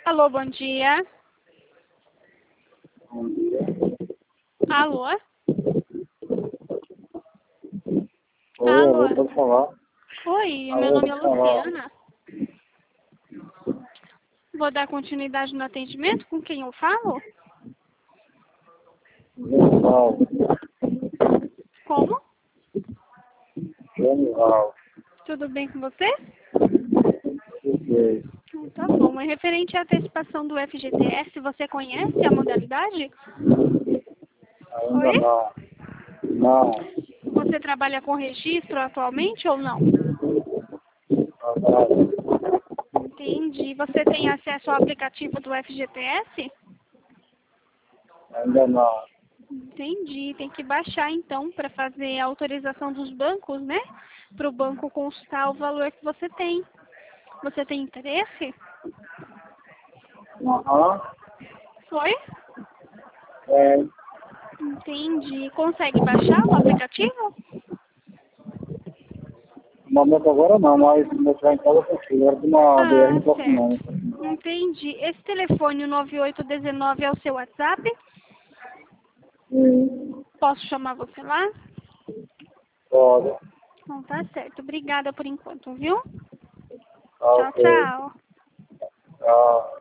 Alô, bom dia. Bom dia. Alô? Oi, Alô? alô, pode falar? Oi, meu Alô, nome é pode falar. Luciana. Vou dar continuidade no atendimento. Com quem eu falo? Genial. Como? Genial. Tudo bem com você? Ok. Tá bom. É referente à antecipação do FGTS, você conhece a modalidade? Ainda Oi? não. Não. Você trabalha com registro atualmente ou não? Não. Entendi. Você tem acesso ao aplicativo do FGTS? Ainda não. Entendi. Tem que baixar então para fazer a autorização dos bancos, né? Para o banco constar o valor que você tem. Você tem interesse? Aham. Foi? É, Entendi. Consegue baixar o aplicativo? no momento agora não, mas se eu estiver em casa eu consigo. Agora tem uma BR Ah, no próximo certo. ano. Entendi. Esse telefone, o 9819, é o seu WhatsApp? Sim. Posso chamar você lá? Pode. Então tá certo. Obrigada por enquanto, viu? Tá Tchau, ok. tchau. Tá.